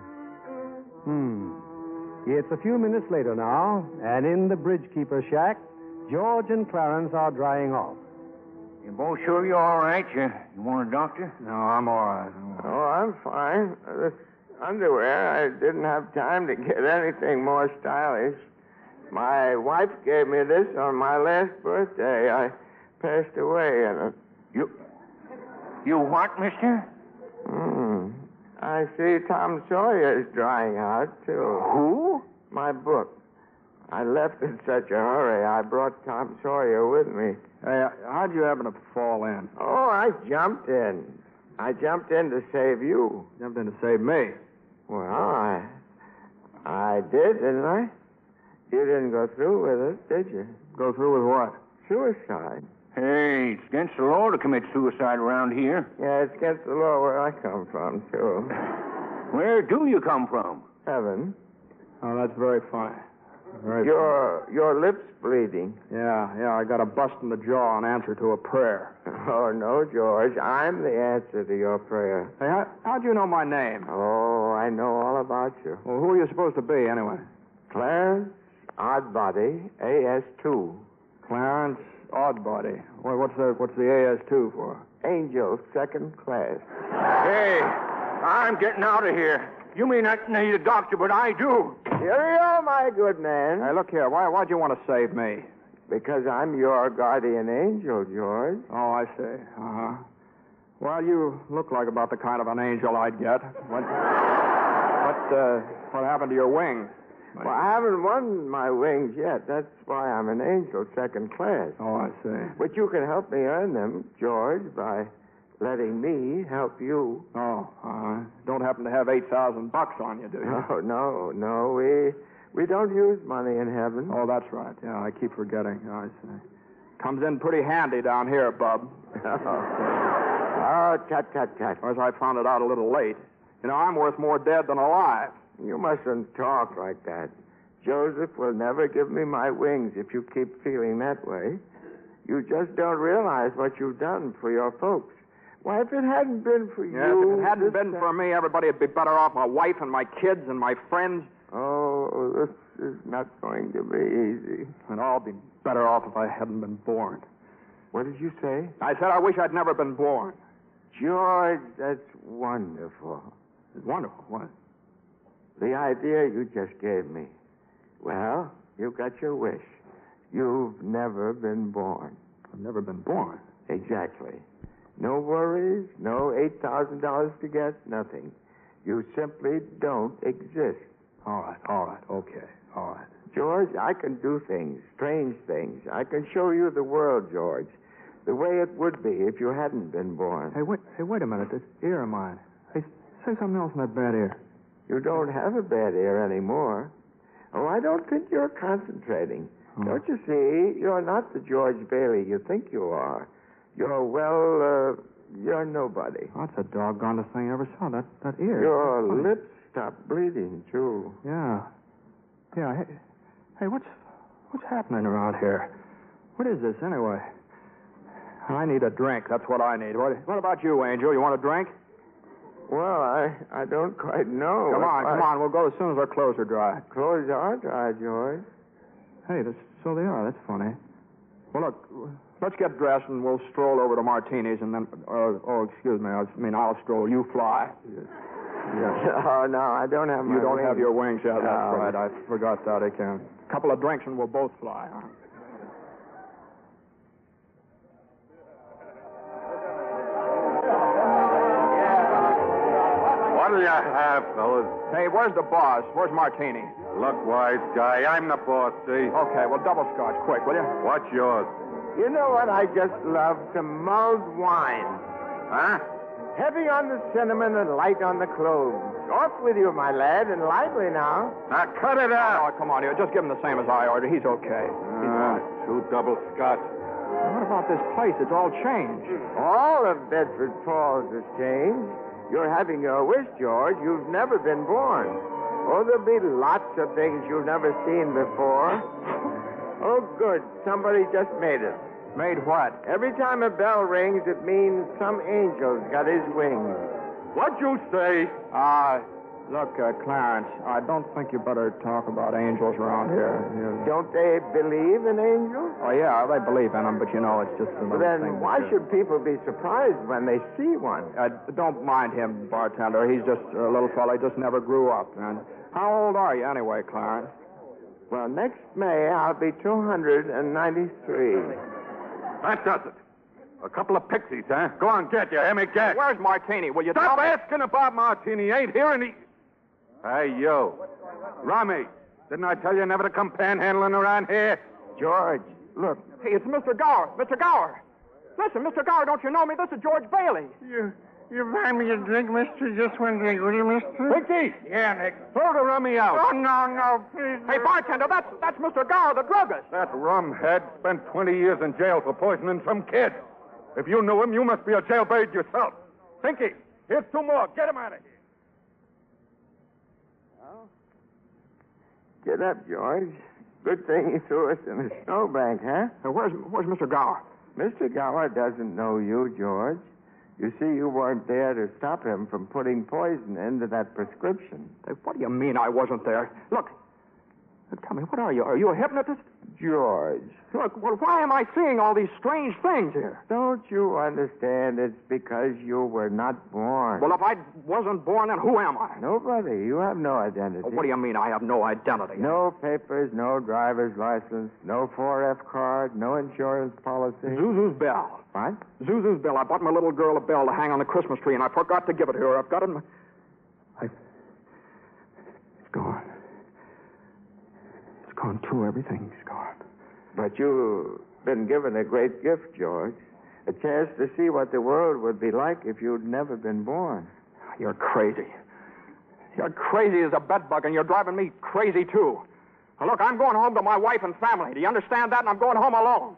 It's a few minutes later now, and in the bridge-keeper's shack, George and Clarence are drying off. You both sure you're all right? You want a doctor? No, I'm all right. Oh, I'm fine. This underwear, I didn't have time to get anything more stylish. My wife gave me this on my last birthday. I passed away in it. You what, mister? I see Tom Sawyer is drying out, too. Who? My book. I left in such a hurry, I brought Tom Sawyer with me. Hey, how'd you happen to fall in? Oh, I jumped in. I jumped in to save you. Jumped in to save me? Well, I did, didn't I? You didn't go through with it, did you? Go through with what? Suicide. Hey, it's against the law to commit suicide around here. Yeah, it's against the law where I come from, too. Where do you come from? Heaven. Oh, that's very funny. Your lips bleeding. Yeah, I got a bust in the jaw in answer to a prayer. Oh, no, George. I'm the answer to your prayer. Hey, how'd you know my name? Oh, I know all about you. Well, who are you supposed to be, anyway? Clarence Oddbody, AS2. Clarence Oddbody. Well, what's the AS2 for? Angel, second class. Hey, I'm getting out of here. You may not need a doctor, but I do. Cheerio, my good man. Hey, look here. Why'd you want to save me? Because I'm your guardian angel, George. Oh, I see. Uh-huh. Well, you look like about the kind of an angel I'd get. What happened to your wings? Well, I haven't won my wings yet. That's why I'm an angel, second class. Oh, I see. But you can help me earn them, George, by letting me help you. Oh, don't happen to have $8,000 on you, do you? Oh, no. We don't use money in heaven. Oh, that's right. Yeah, I keep forgetting. I see. Comes in pretty handy down here, bub. Oh, tut. Of course, I found it out a little late. You know, I'm worth more dead than alive. You mustn't talk like that. Joseph will never give me my wings if you keep feeling that way. You just don't realize what you've done for your folks. Why, if it hadn't been for you... If it hadn't been for me, everybody would be better off. My wife and my kids and my friends. Oh, this is not going to be easy. And I'll be better off if I hadn't been born. What did you say? I said I wish I'd never been born. George, that's wonderful. It's wonderful. What? The idea you just gave me. Well, you got your wish. You've never been born. I've never been born? Exactly. No worries, no $8,000 to get, nothing. You simply don't exist. All right, okay, all right. George, I can do things, strange things. I can show you the world, George, the way it would be if you hadn't been born. Hey, wait a minute. This ear of mine. Hey, say something else in that bad ear. You don't have a bad ear anymore. Oh, I don't think you're concentrating. Oh. Don't you see? You're not the George Bailey you think you are. You're nobody. Oh, that's the doggonest thing I ever saw, that ear. Your lips stopped bleeding, too. Yeah. Hey, what's happening around here? What is this, anyway? I need a drink. That's what I need. What about you, Angel? You want a drink? Well, I don't quite know. Come on. We'll go as soon as our clothes are dry. Clothes are dry, George. Hey, so they are. That's funny. Well, look, let's get dressed and we'll stroll over to Martini's and then... excuse me. I'll stroll. You fly. Yes. Oh, no, I don't have my You don't wings. have your wings yet. No. That's right. I forgot that again. A couple of drinks and we'll both fly, huh? What do you have, fellas? Hey, where's the boss? Where's Martini? Look, wise guy, I'm the boss, see? Okay, well, double scotch, quick, will you? What's yours? You know what I just love? Some mulled wine. Huh? Heavy on the cinnamon and light on the cloves. Off with you, my lad, and lively now. Now, cut it out. Oh, come on here. Just give him the same as I ordered. He's okay. Two double scotch. What about this place? It's all changed. All of Bedford Falls has changed. You're having your wish, George. You've never been born. Oh, there'll be lots of things you've never seen before. Oh, good. Somebody just made it. Made what? Every time a bell rings, it means some angel's got his wings. What'd you say? Look, Clarence, I don't think you better talk about angels around here. Don't they believe in angels? Oh, yeah, they believe in them, but it's just a little then thing. Why should people be surprised when they see one? Don't mind him, bartender. He's just a little fella. He just never grew up. And how old are you anyway, Clarence? Well, next May, I'll be 293. That does it. A couple of pixies, huh? Go on, get you. Hear me, get. Where's Martini? Will you Stop asking about Martini. Ain't here any... Hey, you. Rummy, Didn't I tell you never to come panhandling around here? George, look. Hey, it's Mr. Gower. Mr. Gower. Listen, Mr. Gower, don't you know me? This is George Bailey. You buy me a drink, mister? Just one drink, will you, mister? Pinky! Yeah, Nick. Throw the rummy out. Oh, no, please. Hey, bartender, that's Mr. Gower, the druggist. That rumhead spent 20 years in jail for poisoning some kid. If you knew him, you must be a jailbird yourself. Pinky, here's 2 more. Get him out of here. Get up, George. Good thing he threw us in a snowbank, huh? Where's Mr. Gower? Mr. Gower doesn't know you, George. You see, you weren't there to stop him from putting poison into that prescription. Hey, what do you mean I wasn't there? Look, tell me, what are you? Are you a hypnotist? George. Look, well, why am I seeing all these strange things here? Don't you understand? It's because you were not born. Well, if I wasn't born, then who am I? Nobody. You have no identity. Well, what do you mean I have no identity? No papers, no driver's license, no 4F card, no insurance policy. Zuzu's bell. What? Zuzu's bell. I bought my little girl a bell to hang on the Christmas tree, and I forgot to give it to her. I've got it in my... It's gone. It's gone, too. Everything's gone. But you've been given a great gift, George. A chance to see what the world would be like if you'd never been born. You're crazy. You're crazy as a bedbug, and you're driving me crazy, too. Now, look, I'm going home to my wife and family. Do you understand that? And I'm going home alone.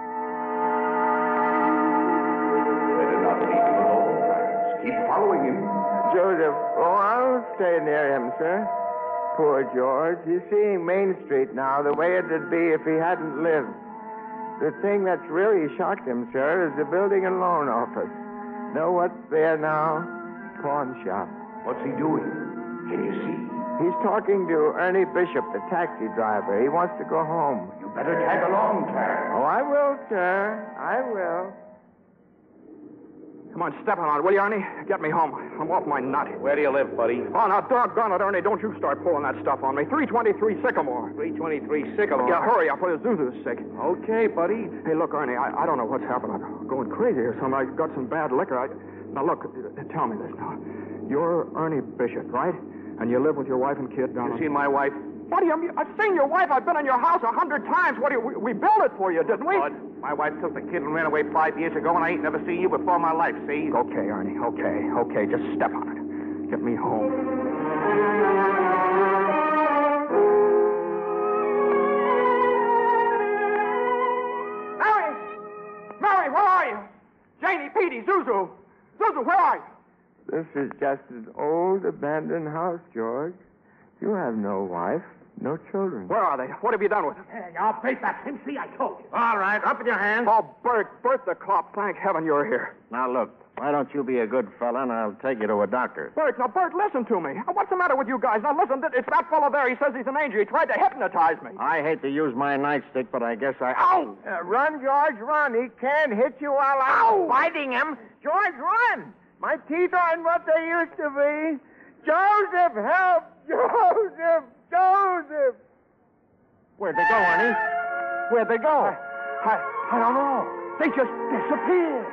Better not leave him alone, Clarence. Keep following him. Joseph, I'll stay near him, sir. Poor George. He's seeing Main Street now the way it'd be if he hadn't lived. The thing that's really shocked him, sir, is the building and loan office. Know what's there now? Pawn shop. What's he doing? Can you see? He's talking to Ernie Bishop, the taxi driver. He wants to go home. You better tag along, Clarence. Oh, I will, sir. I will. Come on, step on it, will you, Ernie? Get me home. I'm off my nut. Where do you live, buddy? Oh, now, doggone it, Ernie. Don't you start pulling that stuff on me. 323 Sycamore. 323 Sycamore. Yeah, hurry up, for Zuzu's sake. Okay, buddy. Hey, look, Ernie, I don't know what's happened. I'm going crazy or something. I got some bad liquor. Now, look, tell me this now. You're Ernie Bishop, right? And you live with your wife and kid down... You seen my wife? What do you mean? I've seen your wife. I've been in your house 100 times. What do you... We built it for you, didn't we? Bud, my wife took the kid and ran away 5 years ago, and I ain't never seen you before in my life, see? Okay, Ernie, okay. Just step on it. Get me home. Mary, where are you? Janie, Petey, Zuzu. Zuzu, where are you? This is just an old abandoned house, George. You have no wife, no children. Where are they? What have you done with them? Hey, I'll face that him. See, I told you. All right, up with your hands. Oh, Bert the cop. Thank heaven you're here. Now, look, why don't you be a good fella, and I'll take you to a doctor. Bert, listen to me. What's the matter with you guys? Now, listen, it's that fellow there. He says he's an angel. He tried to hypnotize me. I hate to use my nightstick, but I guess I... Ow! Run, George, run. He can't hit you while I'm fighting him. George, run. My teeth aren't what they used to be. Joseph, help! Joseph! Where'd they go, Ernie? Where'd they go? I don't know. They just disappeared.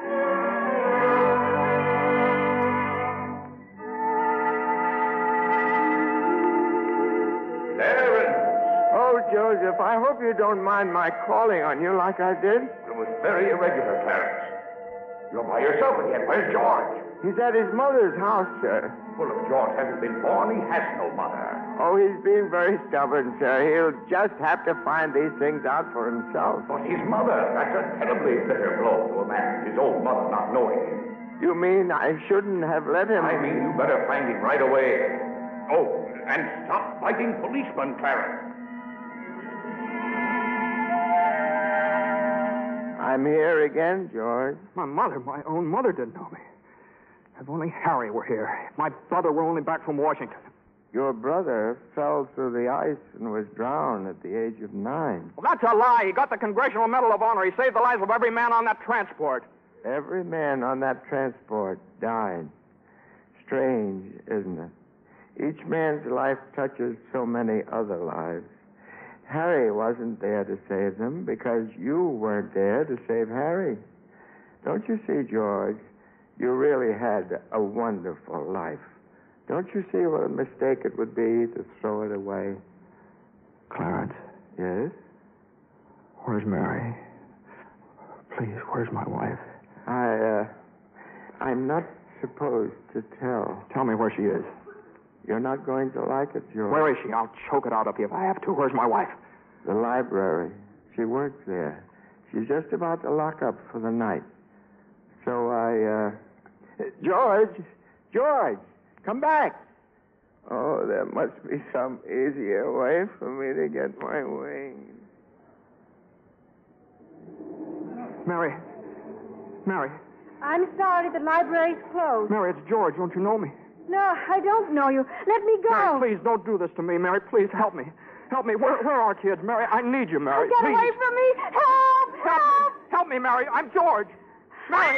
Terence! Oh, Joseph, I hope you don't mind my calling on you like I did. It was very irregular, Clarence. You're by yourself again. Where's George? He's at his mother's house, sir. Well, if George hasn't been born, he has no mother. Oh, he's being very stubborn, sir. He'll just have to find these things out for himself. But his mother, that's a terribly bitter blow to a man, his own mother not knowing him. You mean I shouldn't have let him? I mean, you better find him right away. Oh, and stop fighting policemen, Clarence. I'm here again, George. My own mother didn't know me. If only Harry were here. My brother were only back from Washington. Your brother fell through the ice and was drowned at the age of 9. Well, that's a lie. He got the Congressional Medal of Honor. He saved the lives of every man on that transport. Every man on that transport died. Strange, isn't it? Each man's life touches so many other lives. Harry wasn't there to save them because you weren't there to save Harry. Don't you see, George? You really had a wonderful life. Don't you see what a mistake it would be to throw it away? Clarence. Yes? Where's Mary? Please, where's my wife? I'm not supposed to tell. Tell me where she is. You're not going to like it, George. Where is she? I'll choke it out of you if I have to. Where's my wife? The library. She works there. She's just about to lock up for the night. So George, come back. Oh, there must be some easier way for me to get my wings. Mary. I'm sorry, the library's closed. Mary, it's George. Don't you know me? No, I don't know you. Let me go. Mary, please, don't do this to me. Mary, please, help me. Help me. Where are our kids? Mary, I need you, Mary. Get please. away from me. Help! Help me, Mary. I'm George. Mary.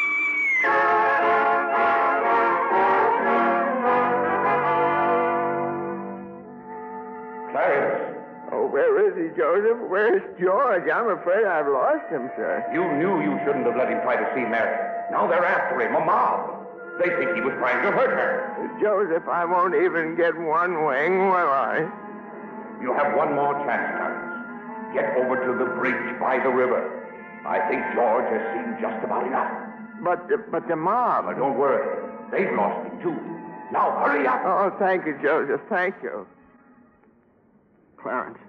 Clarence. Oh, where is he, Joseph? Where's George? I'm afraid I've lost him, sir. You knew you shouldn't have let him try to see Mary. Now they're after him, a mob. They think he was trying to hurt her. Joseph, I won't even get one wing, will I? You have one more chance, Clarence. Get over to the bridge by the river. I think George has seen just about enough. But the mob... But don't worry. They've lost him, too. Now, hurry up. Oh, thank you, Joseph. Thank you. Clarence.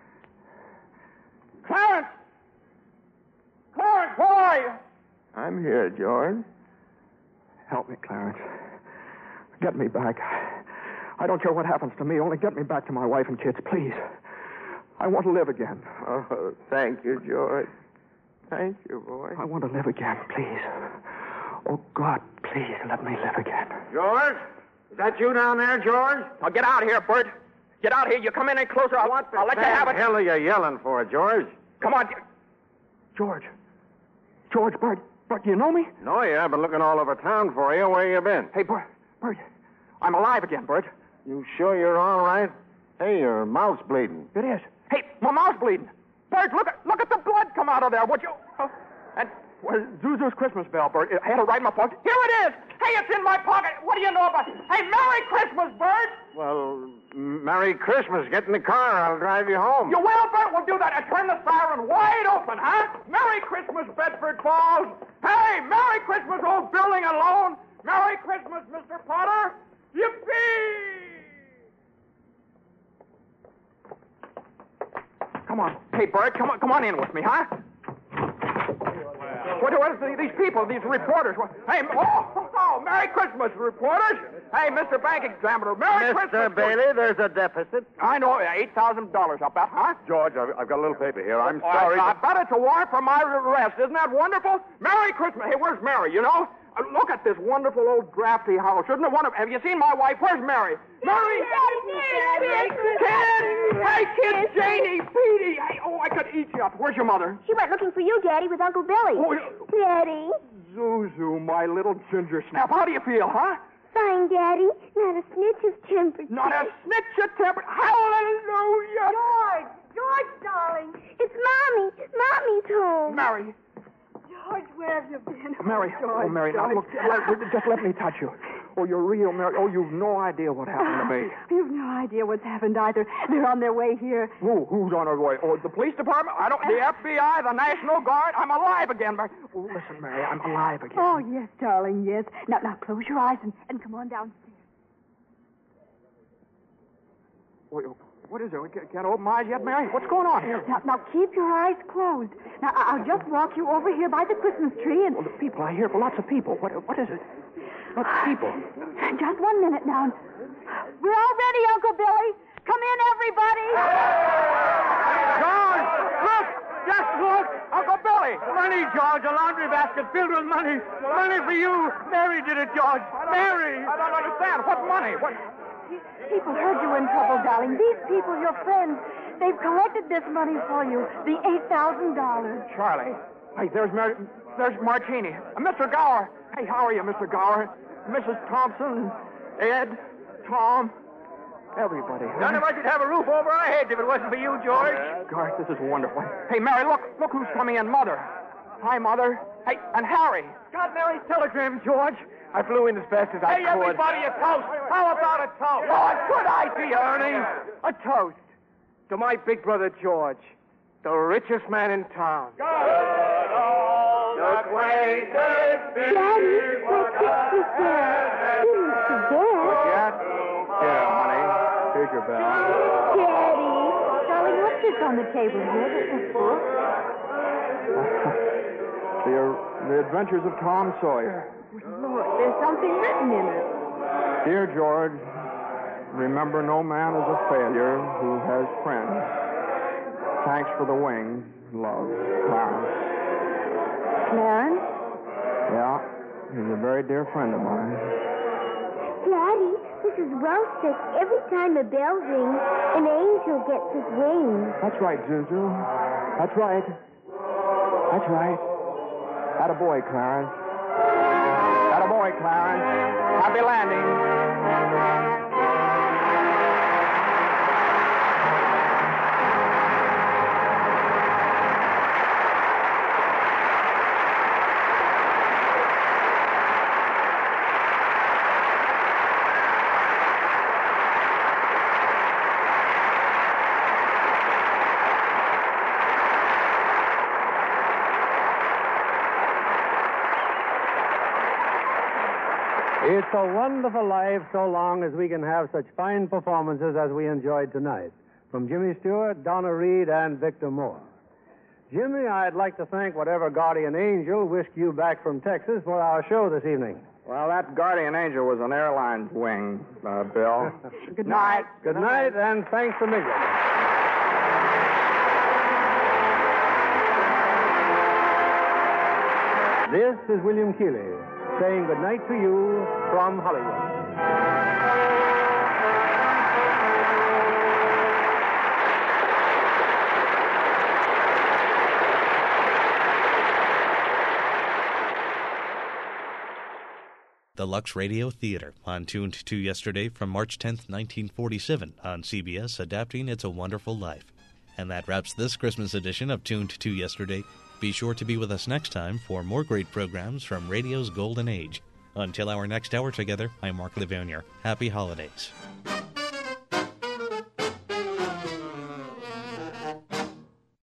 Clarence, where are you? I'm here, George. Help me, Clarence. Get me back. I don't care what happens to me. Only get me back to my wife and kids, please. I want to live again. Oh, thank you, George. Thank you, boy. I want to live again, please. Oh, God, please let me live again. George? Is that you down there, George? Now get out of here, Bert. Get out here. You come in any closer, I'll let you have it. What the hell are you yelling for, George? Come on. George, Bert, you know me? No, yeah, I've been looking all over town for you. Where you been? Hey, Bert, I'm alive again, Bert. You sure you're all right? Hey, your mouth's bleeding. It is. Hey, my mouth's bleeding. Bert, look at the blood come out of there, would you? And where's Zuzu's Christmas bell, Bert? I had it right in my pocket. Here it is. Hey, it's in my pocket. What do you know about it? Hey, Merry Christmas, Bert. Well, Merry Christmas. Get in the car. I'll drive you home. You will, Bert? We'll do that. And turn the siren wide open, huh? Merry Christmas, Bedford Falls. Hey, Merry Christmas, old building alone. Merry Christmas, Mr. Potter. Yippee! Come on. Hey, Bert, come on in with me, huh? What is these people, these reporters? Hey, Merry Christmas, reporters. Hey, Mr. Bank Examiner, Merry Christmas. Mr. Bailey, there's a deficit. I know, $8,000, I'll bet, huh? George, I've got a little paper here. I'm sorry. I bet it's a warrant for my arrest. Isn't that wonderful? Merry Christmas. Hey, where's Mary, you know? Look at this wonderful old drafty house. Isn't it wonderful? Have you seen my wife? Where's Mary? Mary! Kids! Hey, kids! Janie! Petey! Hey, I could eat you up. Where's your mother? She went looking for you, Daddy, with Uncle Billy. Daddy. Zuzu, my little ginger snap. How do you feel, huh? Fine, Daddy. Not a snitch of temper. Not a snitch of temper. Hallelujah! George, darling. It's Mommy. Mommy's home. Mary. George, where have you been? Mary. George, Mary, now look, just let me touch you. Oh, you're real, Mary. Oh, you've no idea what happened to me. You've no idea what's happened either. They're on their way here. Who's on their way? Oh, the police department? The FBI, the National Guard. I'm alive again, Mary. Oh, listen, Mary, I'm alive again. Oh, yes, darling, yes. Now close your eyes and come on downstairs. What is it? Can't open my eyes yet, Mary? What's going on here? Now keep your eyes closed. Now, I'll just walk you over here by the Christmas tree and... Well, the people, I hear lots of people. What is it? Lots of people. Just 1 minute now. We're all ready, Uncle Billy. Come in, everybody. George, look! Just look! Uncle Billy! Money, George. A laundry basket filled with money. Money for you. Mary did it, George. Mary! I don't understand. What money? What... People heard you were in trouble, darling. These people, your friends, they've collected this money for you. The $8,000. Charlie. Hey, there's Martini. Mr. Gower. Hey, how are you, Mr. Gower? Mrs. Thompson, Ed, Tom, everybody. None of us would have a roof over our heads if it wasn't for you, George. Garth, this is wonderful. Hey, Mary, look who's coming in. Mother. Hi, Mother. Hey, and Harry. Got Mary's telegram, George. I flew in as fast as I could. Hey, everybody, a toast. How about a toast? Oh, good idea, Ernie. A toast to my big brother George, the richest man in town. Daddy, my Christmas Forget? Here, honey. Here's your bell. Daddy, darling, what's this on the table here? This is book. The Adventures of Tom Sawyer. Lord, there's something written in it. Dear George, remember no man is a failure who has friends. Thanks for the wings. Love, Clarence. Clarence? Yeah, he's a very dear friend of mine. Daddy, Mrs. Wells says every time a bell rings, an angel gets his wings. That's right, Zuzu. That's right. That's right. Attaboy, Clarence. Attaboy, Clarence. Happy landing. It's a wonderful life so long as we can have such fine performances as we enjoyed tonight from Jimmy Stewart, Donna Reed, and Victor Moore. Jimmy, I'd like to thank whatever guardian angel whisked you back from Texas for our show this evening. Well, that guardian angel was an airline's wing, Bill. Good night. Good night, and thanks a million. This is William Keighley saying good night to you from Hollywood. The Lux Radio Theater on Tuned to Yesterday from March 10th, 1947 on CBS, adapting It's a Wonderful Life. And that wraps this Christmas edition of Tuned to Yesterday. Be sure to be with us next time for more great programs from radio's golden age. Until our next hour together, I'm Mark Livonier. Happy holidays.